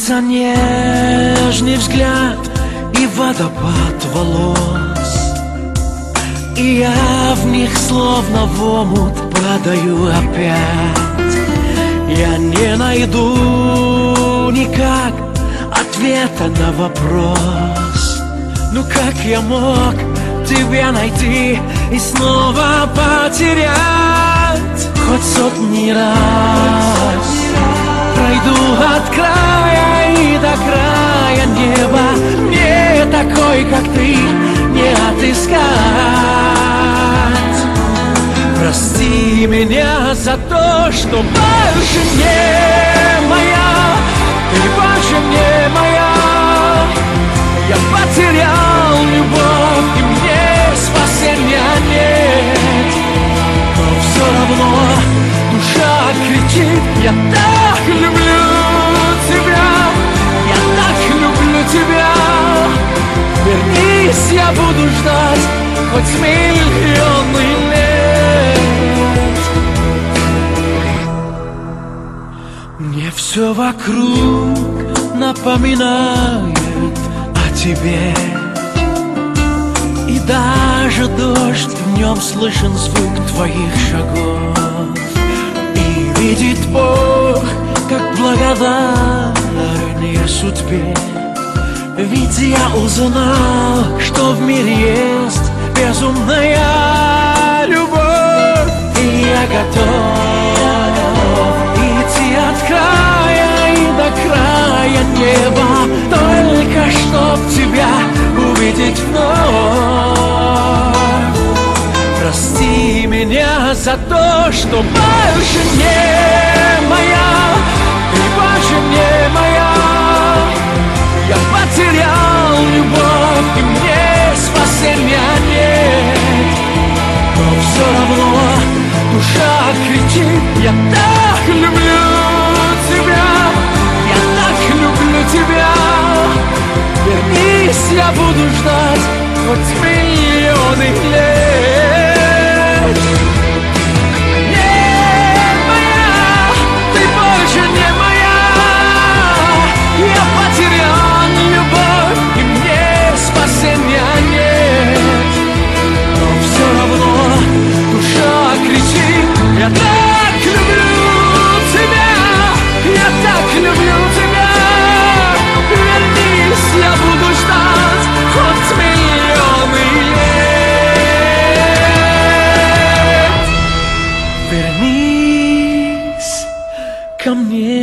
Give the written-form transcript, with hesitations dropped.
Снится нежный взгляд и водопад волос, и я в них словно в омут падаю опять. Я не найду никак ответа на вопрос: ну как я мог тебя найти и снова потерять? Хоть сотни раз пройду от края и до края неба, мне такой, как ты, не отыскать. Прости меня за то, что больше не моя, ты больше не моя. Я потерял любовь, и мне спасения нет. Но все равно душа кричит: я так люблю тебя, я так люблю тебя. Вернись, я буду ждать хоть миллионы лет. Мне все вокруг напоминает о тебе, и даже дождь, в нем слышен звук твоих шагов. И видит Бог, как благодарен я судьбе, ведь я узнал, что в мире есть безумная любовь. И я готов идти от края и до края неба, только чтоб тебя увидеть вновь. Прости меня за то, что больше не моя, ты больше не моя. Я потерял любовь, и мне спасения нет. Но все равно душа кричит: я так люблю тебя, я так люблю тебя. Вернись, я буду ждать хоть миллионы лет. Не моя, ты больше не моя. Я потерял любовь, и мне спасения нет. Но все равно душа кричит: я так люблю тебя, я так люблю тебя. Вернись, я буду ждать хоть миллионы лет. Вернись ко мне.